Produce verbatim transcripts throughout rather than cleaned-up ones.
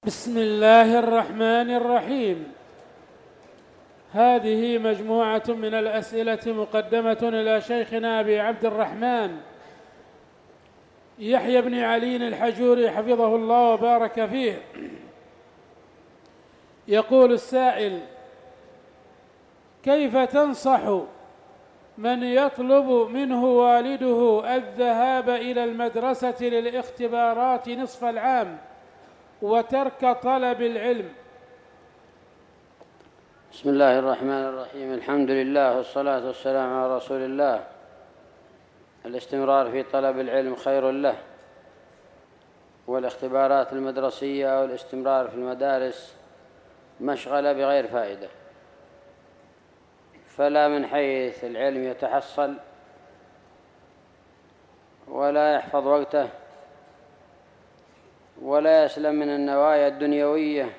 بسم الله الرحمن الرحيم. هذه مجموعة من الأسئلة مقدمة إلى شيخنا أبي عبد الرحمن يحيى بن علي الحجوري حفظه الله وبارك فيه. يقول السائل: كيف تنصح من يطلب منه والده الذهاب إلى المدرسة للاختبارات نصف العام وترك طلب العلم؟ بسم الله الرحمن الرحيم. الحمد لله والصلاة والسلام على رسول الله. الاستمرار في طلب العلم خير له، والاختبارات المدرسية والاستمرار في المدارس مشغلة بغير فائدة، فلا من حيث العلم يتحصل ولا يحفظ وقته ولا يسلم من النوايا الدنيوية،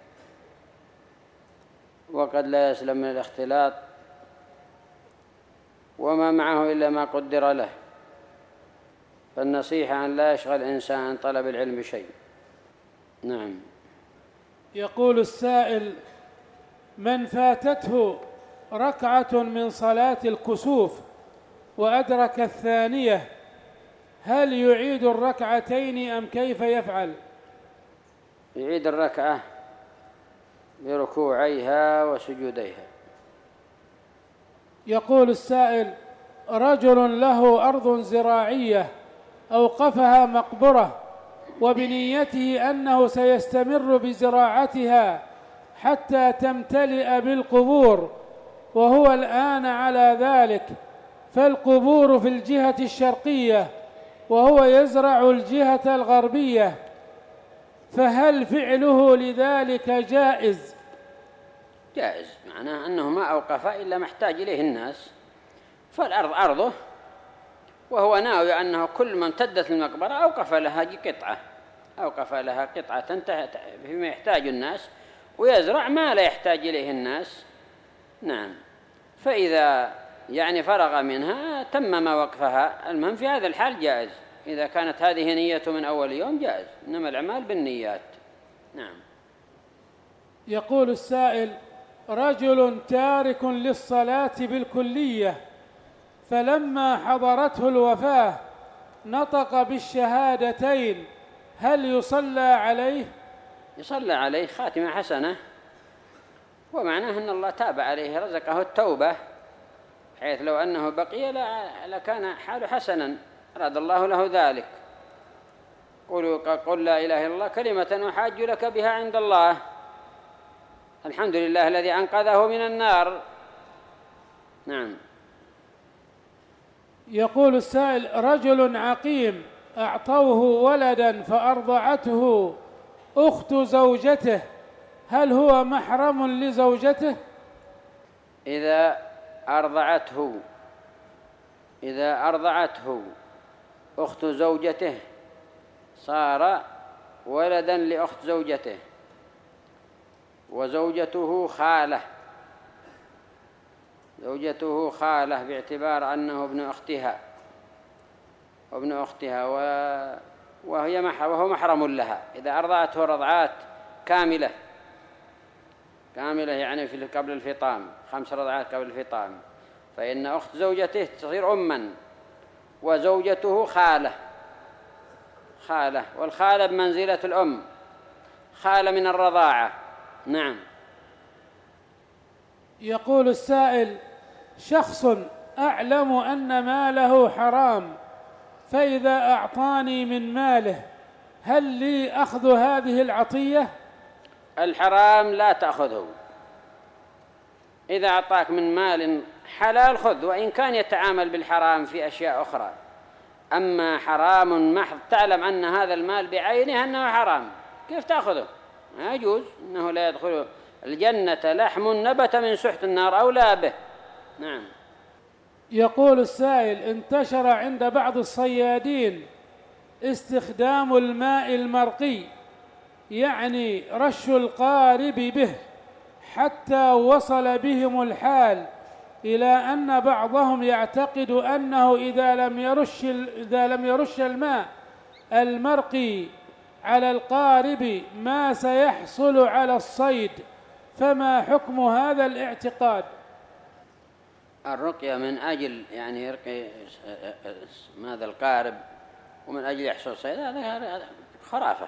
وقد لا يسلم من الاختلاط وما معه إلا ما قدر له. فالنصيحة أن لا يشغل الإنسان عن طلب العلم بشيء. نعم. يقول السائل: من فاتته ركعة من صلاة الكسوف وأدرك الثانية هل يعيد الركعتين أم كيف يفعل؟ يعيد الركعة بركوعيها وسجوديها. يقول السائل: رجل له أرض زراعية أوقفها مقبرة وبنيته أنه سيستمر بزراعتها حتى تمتلئ بالقبور، وهو الآن على ذلك، فالقبور في الجهة الشرقية وهو يزرع الجهة الغربية، فهل فعله لذلك جائز؟ جائز، معناه أنه ما أوقف إلا محتاج إليه الناس، فالأرض أرضه، وهو ناوي أنه كل ما امتدت المقبرة أوقف لها قطعة أوقف لها قطعة فيما يحتاج الناس، ويزرع ما لا يحتاج إليه الناس. نعم. فإذا يعني فرغ منها تمم وقفها. المهم في هذا الحال جائز، إذا كانت هذه نيته من أول يوم جائز، إنما الأعمال بالنيات. نعم. يقول السائل: رجل تارك للصلاة بالكلية، فلما حضرته الوفاة نطق بالشهادتين، هل يصلى عليه؟ يصلى عليه خاتمة حسنة، ومعناه أن الله تاب عليه رزقه التوبة، حيث لو أنه بقي لكان حاله حسنا، أراد الله له ذلك. قل, قل لا إله إلا الله كلمة أحاج لك بها عند الله. الحمد لله الذي أنقذه من النار. نعم. يقول السائل: رجل عقيم أعطوه ولدا فأرضعته أخت زوجته، هل هو محرم لزوجته؟ إذا أرضعته إذا أرضعته أخت زوجته صار ولدا لأخت زوجته، وزوجته خالة زوجته خالة باعتبار أنه ابن أختها وابن أختها وهي وهو محرم لها. إذا أرضعته رضعات كاملة كاملة يعني في قبل الفطام، خمس رضعات قبل الفطام، فإن أخت زوجته تصير أما، وزوجته خالة خالة والخالة بمنزلة الأم، خالة من الرضاعة. نعم. يقول السائل: شخص أعلم أن ماله حرام، فإذا أعطاني من ماله هل لي أخذ هذه العطية؟ الحرام لا تأخذه. إذا أعطاك من مال حلال خذ، وإن كان يتعامل بالحرام في أشياء أخرى. أما حرام محض تعلم أن هذا المال بعينه أنه حرام، كيف تأخذه؟ ما يجوز، إنه لا يدخل الجنة لحم نبت من سحت النار أولى به. نعم. يقول السائل: انتشر عند بعض الصيادين استخدام الماء المرقي، يعني رش القارب به، حتى وصل بهم الحال إلى أن بعضهم يعتقد أنه إذا لم يرش إذا لم يرش الماء المرقي على القارب ما سيحصل على الصيد، فما حكم هذا الاعتقاد؟ الرقية من أجل يعني يرقي ماذا القارب ومن أجل يحصل صيد، هذا خرافة،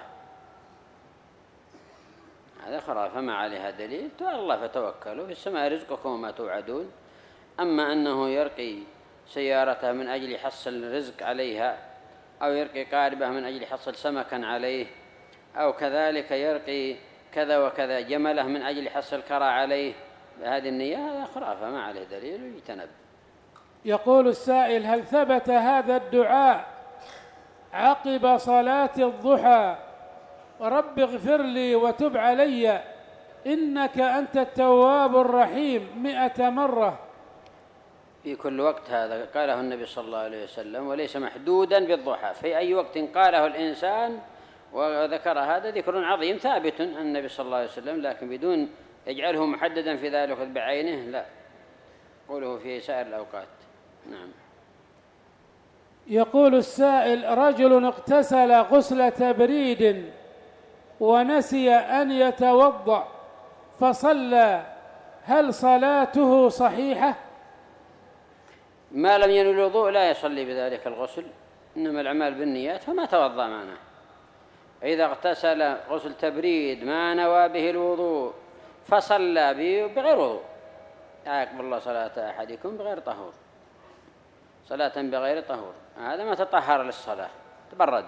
هذا خرافة ما عليها دليل. الله فتوكلوا، في السماء رزقكم وما توعدون. أما أنه يرقي سيارته من أجل يحصل رزق عليها، أو يرقي قاربه من أجل يحصل سمكا عليه، أو كذلك يرقي كذا وكذا جمله من أجل يحصل كرى عليه بهذه النية، هذا خرافة ما عليه دليل ويجتنب. يقول السائل: هل ثبت هذا الدعاء عقب صلاة الضحى: رب اغفر لي وتب علي إنك أنت التواب الرحيم مئة مرة؟ في كل وقت، هذا قاله النبي صلى الله عليه وسلم، وليس محدودا بالضحى، في أي وقت قاله الإنسان وذكر هذا ذكر عظيم ثابت عن النبي صلى الله عليه وسلم، لكن بدون يجعله محددا في ذلك بعينه، لا، قوله في سائر الأوقات. نعم. يقول السائل: رجل اغتسل غسل تبريد ونسي أن يتوضأ فصلى، هل صلاته صحيحة؟ ما لم ينوي الوضوء لا يصلي بذلك الغسل، إنما الأعمال بالنيات، فما توضأ معنا. إذا اغتسل غسل تبريد ما نوى به الوضوء فصلى به بغير وضوء، لا يقبل الله صلاة أحدكم بغير طهور، صلاة بغير طهور، هذا ما تطهر للصلاة، تبرد.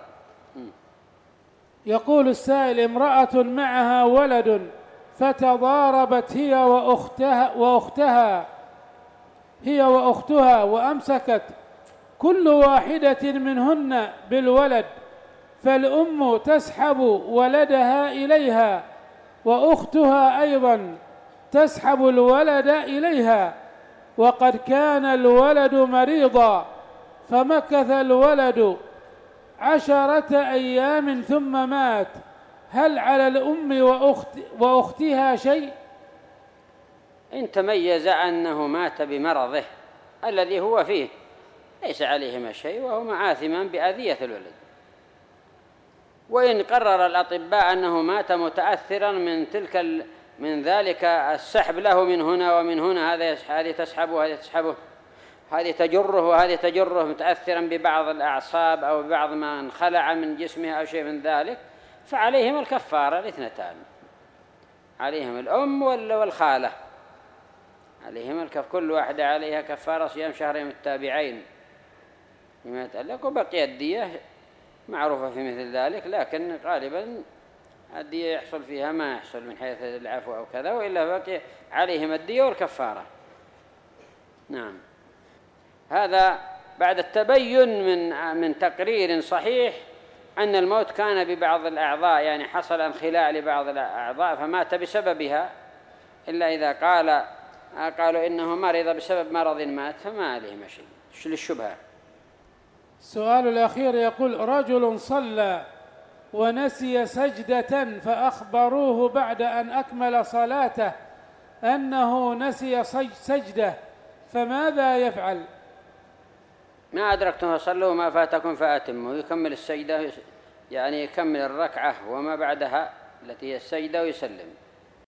يقول السائل: امرأة معها ولد فتضاربت هي وأختها, وأختها هي وأختها وأمسكت كل واحدة منهن بالولد، فالأم تسحب ولدها إليها وأختها أيضا تسحب الولد إليها، وقد كان الولد مريضا، فمكث الولد عشرة أيام ثم مات، هل على الأم وأخت وأختها شيء؟ إن تميز أنه مات بمرضه الذي هو فيه ليس عليهما شيء، وهما آثما بأذية الولد. وإن قرر الأطباء أنه مات متأثرا من تلك ال... من ذلك السحب له من هنا ومن هنا، هذه تسحبه وهذه تسحبه، هذه تجره وهذه تجره، متأثرا ببعض الأعصاب أو ببعض ما انخلع من جسمه أو شيء من ذلك، فعليهم الكفارة الاثنتان، عليهم الأم والخالة، عليهم الكف، كل واحدة عليها كفارة صيام شهرين متتابعين بما يتعلق، وبقي الدية معروفة في مثل ذلك، لكن غالبا الدية يحصل فيها ما يحصل من حيث العفو أو كذا، وإلا بقي عليهم الدية والكفارة. نعم. هذا بعد التبين من من تقرير صحيح أن الموت كان ببعض الأعضاء، يعني حصل انخلاع لبعض الأعضاء فمات بسببها، إلا إذا قال قالوا إنه مرض بسبب مرض مات فما عليهم شيء للشبهة. السؤال الأخير يقول: رجل صلى ونسي سجدة فأخبروه بعد أن أكمل صلاته أنه نسي سجدة، فماذا يفعل؟ ما أدركتم فصلوا وما فاتكم فأتموا، يكمل السجدة، يعني يكمل الركعة وما بعدها التي هي السجدة ويسلم.